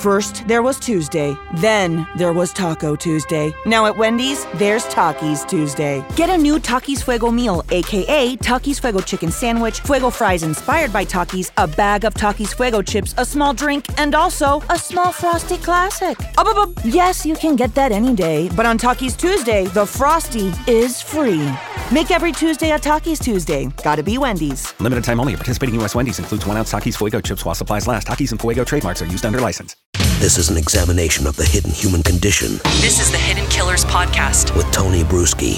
First, there was Tuesday. Then, there was Taco Tuesday. Now at Wendy's, there's Takis Tuesday. Get a new Takis Fuego meal, a.k.a. Takis Fuego chicken sandwich, Fuego fries inspired by Takis, a bag of Takis Fuego chips, a small drink, and also a small Frosty Classic. Yes, you can get that any day, but on Takis Tuesday, the Frosty is free. Make every Tuesday a Takis Tuesday. Gotta be Wendy's. Limited time only. Participating U.S. Wendy's includes 1 ounce Takis Fuego chips while supplies last. Takis and Fuego trademarks are used under license. This is an examination of the hidden human condition. This is the Hidden Killers Podcast with Tony Bruschi.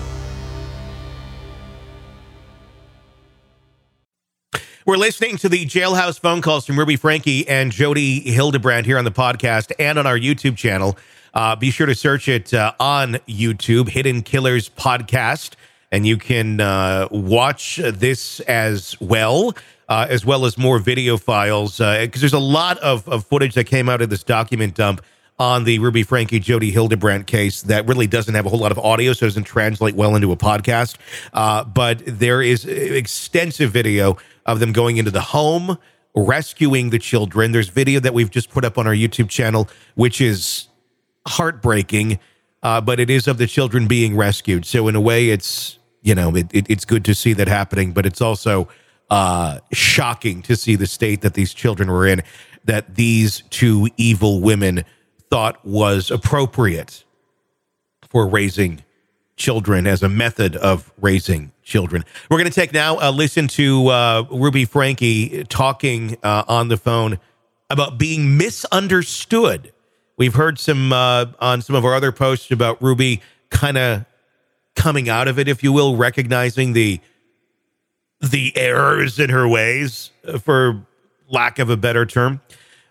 We're listening to the jailhouse phone calls from Ruby Franke and Jodi Hildebrandt here on the podcast and on our YouTube channel. Be sure to search it on YouTube, Hidden Killers Podcast, and you can watch this as well as more video files, because there's a lot of footage that came out of this document dump on the Ruby Franke, Jodi Hildebrandt case that really doesn't have a whole lot of audio, so it doesn't translate well into a podcast. But there is extensive video of them going into the home, rescuing the children. There's video that we've just put up on our YouTube channel, which is heartbreaking, but it is of the children being rescued. So in a way, it's, it's good to see that happening, but it's also shocking to see the state that these children were in, that these two evil women thought was appropriate for raising children as a method of raising children. We're going to take now a listen to Ruby Franke talking on the phone about being misunderstood. We've heard some on some of our other posts about Ruby kind of coming out of it, if you will, recognizing the errors in her ways, for lack of a better term.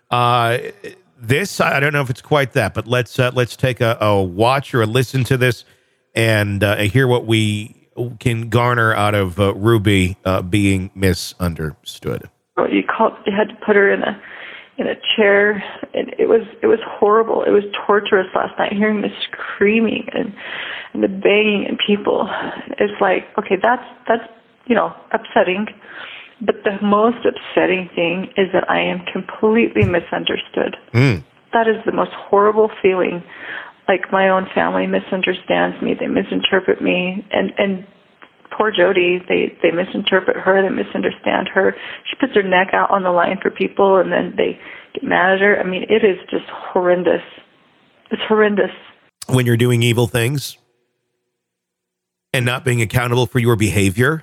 This, I don't know if it's quite that, but let's take a watch or a listen to this and hear what we can garner out of Ruby being misunderstood. You had to put her in a chair, and it was horrible. It was torturous last night, hearing the screaming and the banging and people. It's like, okay, that's upsetting. But the most upsetting thing is that I am completely misunderstood. That is the most horrible feeling. Like, my own family misunderstands me. They misinterpret me. And poor Jodi, they misinterpret her. They misunderstand her. She puts her neck out on the line for people, and then they get mad at her. I mean, it is just horrendous. It's horrendous. When you're doing evil things and not being accountable for your behavior,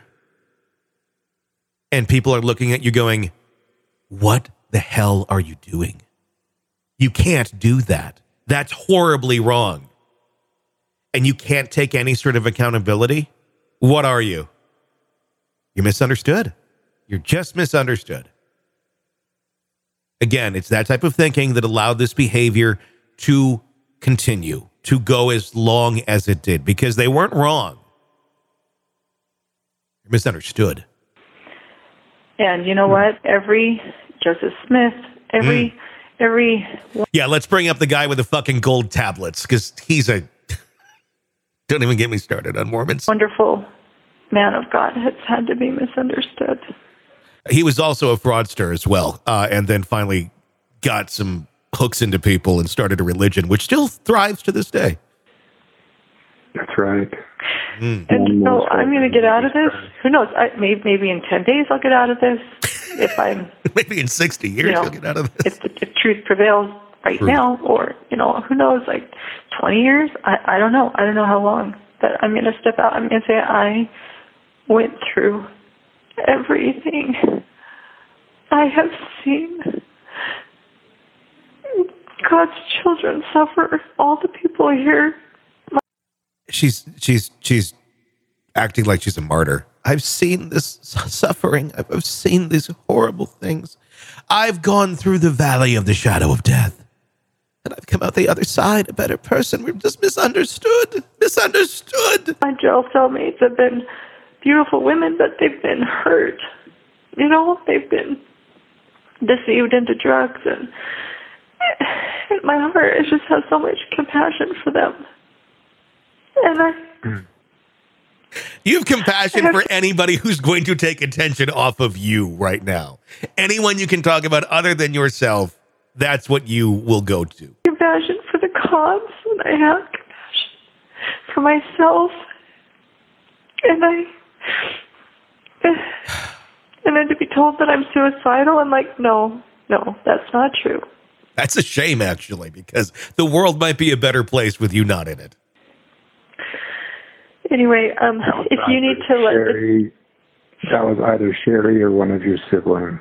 and people are looking at you going, what the hell are you doing? You can't do that. That's horribly wrong. And you can't take any sort of accountability. What are you? You're misunderstood. You're just misunderstood. Again, it's that type of thinking that allowed this behavior to continue, to go as long as it did, because they weren't wrong. You're misunderstood. And you know what? Every Joseph Smith, every yeah, let's bring up the guy with the fucking gold tablets, because he's a don't even get me started on Mormons. Wonderful man of God has had to be misunderstood. He was also a fraudster as well, and then finally got some hooks into people and started a religion, which still thrives to this day. That's right. And so I'm going to get out of this. Who knows? Maybe in 10 days I'll get out of this. If I'm maybe in 60 years you'll get out of this. If truth prevails right now, or who knows, like 20 years. I don't know. I don't know how long. But I'm going to step out. I'm going to say I went through everything. I have seen God's children suffer. All the people here. She's acting like she's a martyr. I've seen this suffering. I've seen these horrible things. I've gone through the valley of the shadow of death, and I've come out the other side a better person. We're just misunderstood. My jail cellmates have been beautiful women, but they've been hurt. They've been deceived into drugs, and my heart just has so much compassion for them. And you have compassion for anybody who's going to take attention off of you right now. Anyone you can talk about other than yourself, that's what you will go to. Compassion for the cause, and I have compassion for myself. And then to be told that I'm suicidal, I'm like, no, that's not true. That's a shame, actually, because the world might be a better place with you not in it. Anyway, if you need to let Sherry, that was either Sherry or one of your siblings.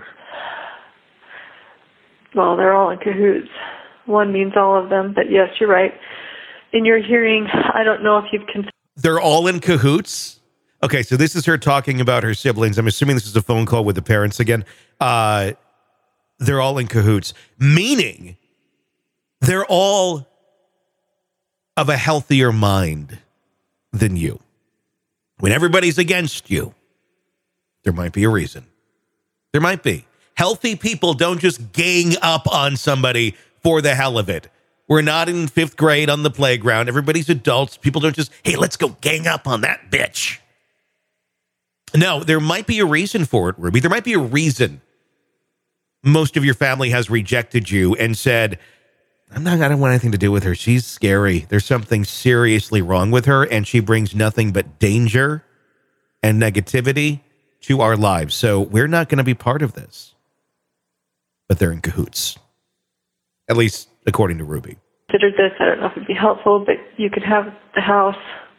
Well, they're all in cahoots. One means all of them, but yes, you're right. In your hearing, I don't know if you've They're all in cahoots? Okay, so this is her talking about her siblings. I'm assuming this is a phone call with the parents again. They're all in cahoots, meaning they're all of a healthier mind than you. When everybody's against you, there might be a reason. There might be. Healthy people don't just gang up on somebody for the hell of it. We're not in 5th grade on the playground. Everybody's adults. People don't just, hey, let's go gang up on that bitch. No, there might be a reason for it, Ruby. There might be a reason most of your family has rejected you and said, I don't want anything to do with her. She's scary. There's something seriously wrong with her, and she brings nothing but danger and negativity to our lives. So we're not going to be part of this. But they're in cahoots, at least according to Ruby. considered this. I don't know if it'd be helpful, but you could have the house.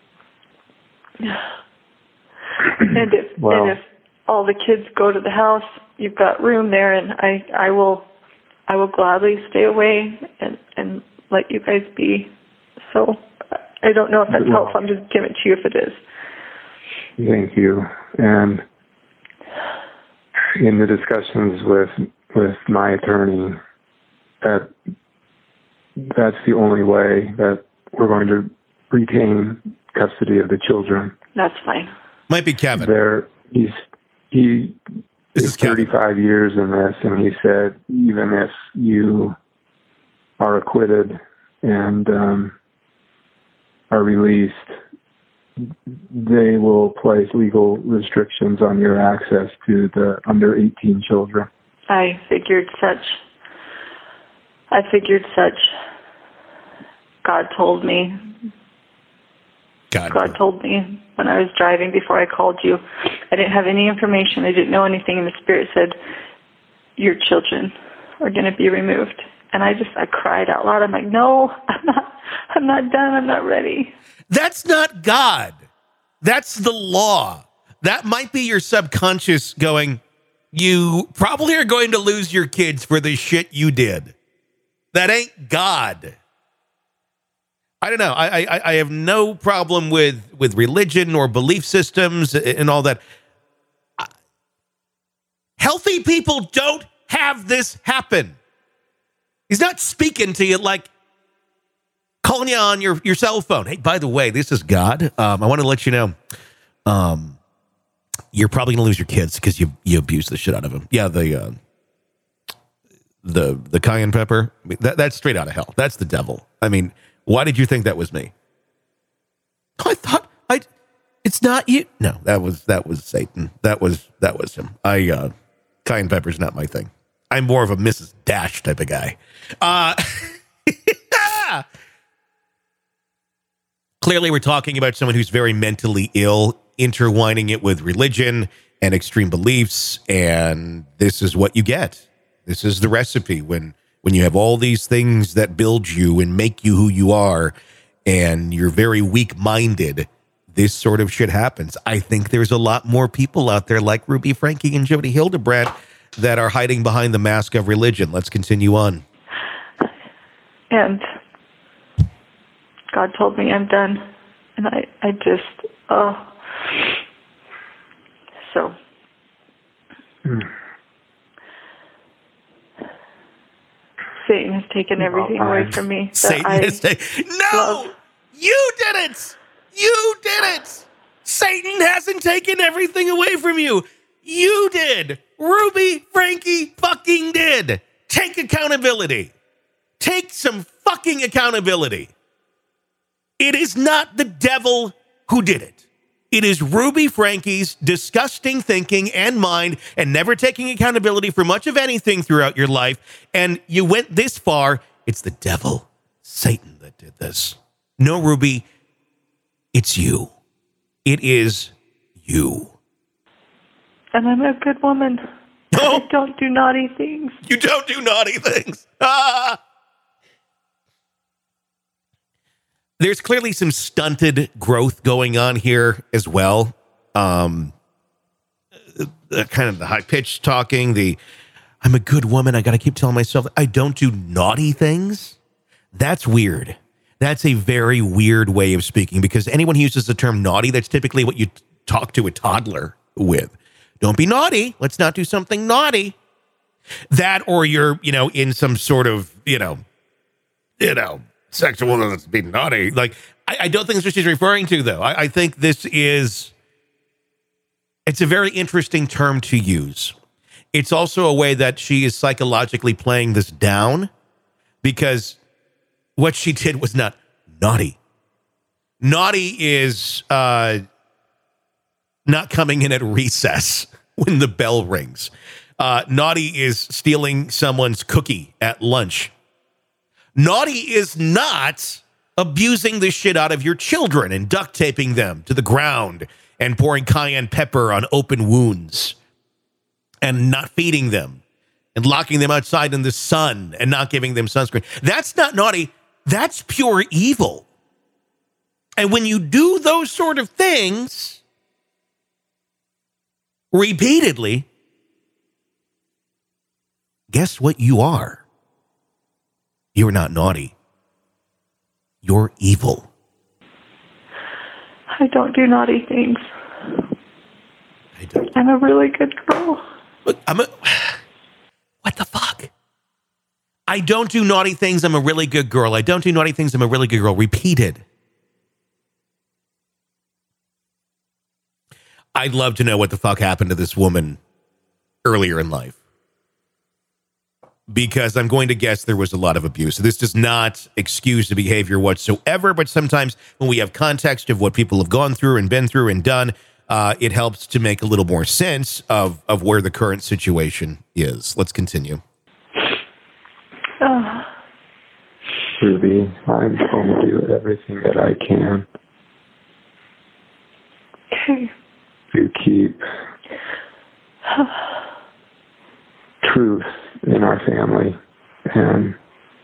And if all the kids go to the house, you've got room there, and I will gladly stay away and let you guys be. So I don't know if that's helpful. I'm just giving it to you if it is. Thank you. And in the discussions with my attorney, that's the only way that we're going to retain custody of the children. That's fine. Might be Kevin. He is 35 years in this, and he said even if you are acquitted and are released, they will place legal restrictions on your access to the under 18 children. I figured such. God told me. God told me when I was driving before I called you. I didn't have any information. I didn't know anything, and the Spirit said, your children are going to be removed. And I cried out loud. I'm like, no, I'm not done. I'm not ready. That's not God. That's the law. That might be your subconscious going, you probably are going to lose your kids for the shit you did. That ain't God. I don't know. I have no problem with religion or belief systems and all that. Healthy people don't have this happen. He's not speaking to you like calling you on your cell phone. Hey, by the way, this is God. I want to let you know you're probably going to lose your kids because you abuse the shit out of them. Yeah, the cayenne pepper, that's straight out of hell. That's the devil. I mean, why did you think that was me? I thought it's not you. No, that was Satan. That was him. Cayenne pepper's not my thing. I'm more of a Mrs. Dash type of guy. Clearly, we're talking about someone who's very mentally ill, intertwining it with religion and extreme beliefs, and this is what you get. This is the recipe when you have all these things that build you and make you who you are, and you're very weak-minded. This sort of shit happens. I think there's a lot more people out there like Ruby Franke and Jody Hildebrandt that are hiding behind the mask of religion. Let's continue on. And God told me I'm done. And I just, so. Satan has taken everything away from me. Satan has taken... No! You did it! You did it! Satan hasn't taken everything away from you. You did. Ruby Franke fucking did. Take accountability. Take some fucking accountability. It is not the devil who did it. It is Ruby Franke's disgusting thinking and mind and never taking accountability for much of anything throughout your life. And you went this far. It's the devil, Satan, that did this. No, Ruby, it's you. It is you. And I'm a good woman. No. I don't do naughty things. You don't do naughty things. Ah! There's clearly some stunted growth going on here as well. Kind of the high-pitched talking, I'm a good woman, I got to keep telling myself I don't do naughty things. That's weird. That's a very weird way of speaking, because anyone who uses the term naughty, that's typically what you talk to a toddler with. Don't be naughty. Let's not do something naughty. That, or you're, in some sort of, sexual, let's be naughty. Like, I don't think that's what she's referring to, though. I think it's a very interesting term to use. It's also a way that she is psychologically playing this down, because what she did was not naughty. Naughty is not coming in at recess when the bell rings. Naughty is stealing someone's cookie at lunch. Naughty is not abusing the shit out of your children and duct taping them to the ground and pouring cayenne pepper on open wounds and not feeding them and locking them outside in the sun and not giving them sunscreen. That's not naughty. That's pure evil. And when you do those sort of things repeatedly, guess what you are? You're not naughty. You're evil. I don't do naughty things. I'm a really good girl. Look, what the fuck? I don't do naughty things. I'm a really good girl. I don't do naughty things. I'm a really good girl. Repeated. I'd love to know what the fuck happened to this woman earlier in life, because I'm going to guess there was a lot of abuse. This does not excuse the behavior whatsoever, but sometimes when we have context of what people have gone through and been through and done, it helps to make a little more sense of where the current situation is. Let's continue. Ruby, I'm going to do everything that I can to keep truth in our family, and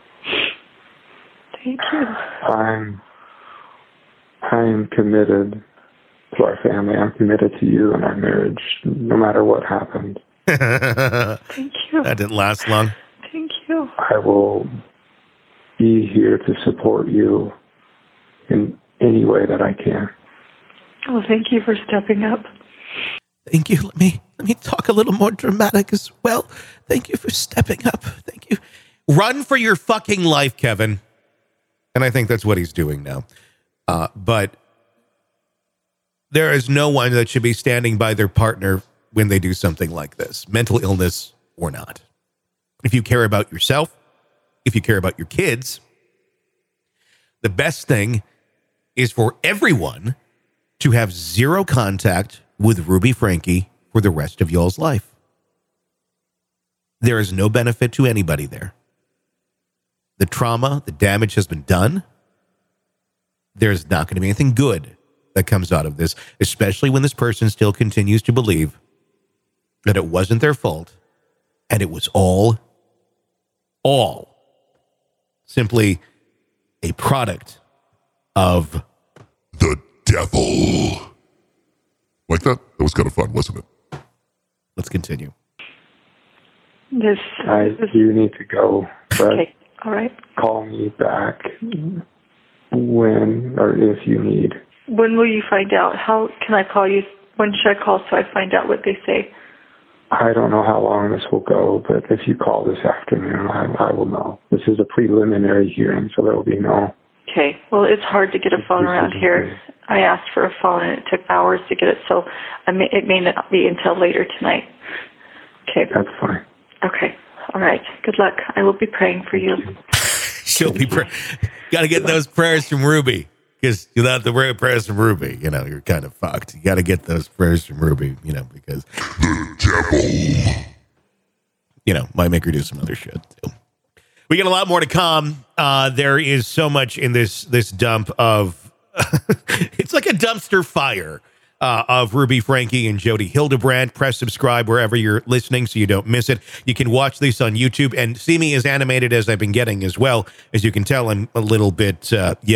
thank you. I am committed to our family. I'm committed to you and our marriage, no matter what happens. Thank you. That didn't last long. Thank you. I will be here to support you in any way that I can. Well, thank you for stepping up. Thank you. Let me talk a little more dramatic as well. Thank you for stepping up. Thank you. Run for your fucking life, Kevin. And I think that's what he's doing now. But there is no one that should be standing by their partner when they do something like this, mental illness or not. If you care about yourself, if you care about your kids, the best thing is for everyone to have zero contact with Ruby Franke for the rest of y'all's life. There is no benefit to anybody there. The trauma, the damage has been done. There's not going to be anything good that comes out of this, especially when this person still continues to believe that it wasn't their fault and it was all simply a product of the devil. Like that? That was kind of fun, wasn't it? Let's continue. I do need to go, but okay. All right. Call me back when or if you need. When will you find out? How can I call you? When should I call so I find out what they say? I don't know how long this will go, but if you call this afternoon, I will know. This is a preliminary hearing, so there will be no... Okay. Well, it's hard to get a phone around here. I asked for a phone, and it took hours to get it, so it may not be until later tonight. Okay. That's fine. Okay. All right. Good luck. I will be praying for you. She'll be praying. Got to get those prayers from Ruby. because without the prayers from Ruby, you're kind of fucked. You got to get those prayers from Ruby, because The devil. Might make her do some other shit too. We got a lot more to come. There is so much in this dump of it's like a dumpster fire of Ruby Franke and Jodi Hildebrandt. Press subscribe wherever you're listening so you don't miss it. You can watch this on YouTube and see me as animated as I've been getting as well. As you can tell, I'm a little bit,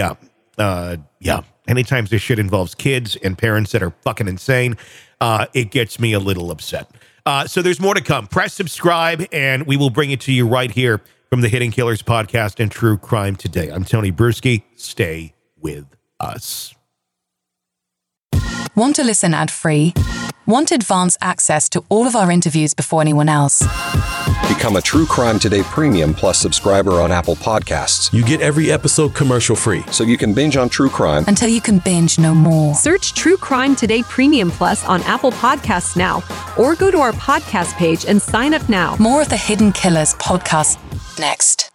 Anytime this shit involves kids and parents that are fucking insane, it gets me a little upset. So there's more to come. Press subscribe, and we will bring it to you right here from the Hidden Killers podcast and True Crime Today. I'm Tony Brueski. Stay with us. Want to listen ad-free? Want advanced access to all of our interviews before anyone else? Become a True Crime Today Premium Plus subscriber on Apple Podcasts. You get every episode commercial-free. So you can binge on true crime until you can binge no more. Search True Crime Today Premium Plus on Apple Podcasts now, or go to our podcast page and sign up now. More of the Hidden Killers podcast next.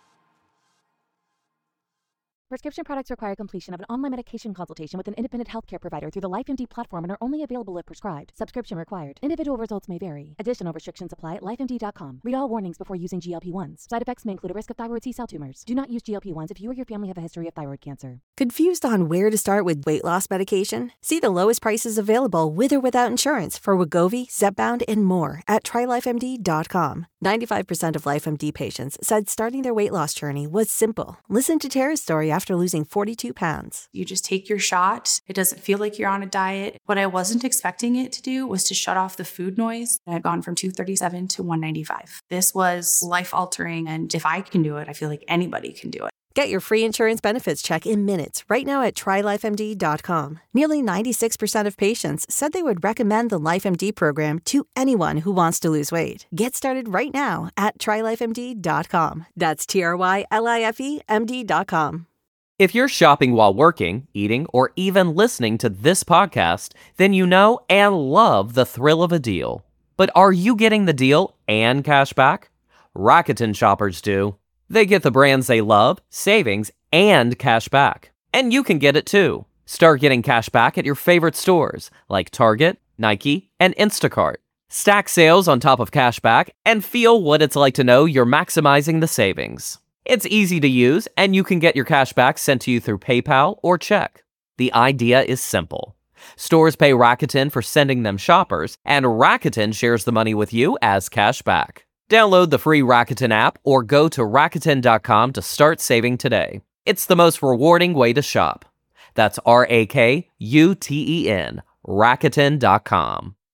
Prescription products require completion of an online medication consultation with an independent healthcare provider through the LifeMD platform and are only available if prescribed. Subscription required. Individual results may vary. Additional restrictions apply at lifemd.com. Read all warnings before using GLP-1s. Side effects may include a risk of thyroid C-cell tumors. Do not use GLP-1s if you or your family have a history of thyroid cancer. Confused on where to start with weight loss medication? See the lowest prices available with or without insurance for Wegovy, Zepbound, and more at TryLifeMD.com. 95% of LifeMD patients said starting their weight loss journey was simple. Listen to Tara's story after losing 42 pounds. You just take your shot. It doesn't feel like you're on a diet. What I wasn't expecting it to do was to shut off the food noise. I'd gone from 237 to 195. This was life-altering, and if I can do it, I feel like anybody can do it. Get your free insurance benefits check in minutes right now at TryLifeMD.com. Nearly 96% of patients said they would recommend the LifeMD program to anyone who wants to lose weight. Get started right now at TryLifeMD.com. That's TryLifeMD.com. If you're shopping while working, eating, or even listening to this podcast, then you know and love the thrill of a deal. But are you getting the deal and cash back? Rakuten shoppers do. They get the brands they love, savings, and cash back. And you can get it too. Start getting cash back at your favorite stores like Target, Nike, and Instacart. Stack sales on top of cash back and feel what it's like to know you're maximizing the savings. It's easy to use, and you can get your cash back sent to you through PayPal or check. The idea is simple. Stores pay Rakuten for sending them shoppers, and Rakuten shares the money with you as cash back. Download the free Rakuten app or go to Rakuten.com to start saving today. It's the most rewarding way to shop. That's Rakuten, Rakuten.com.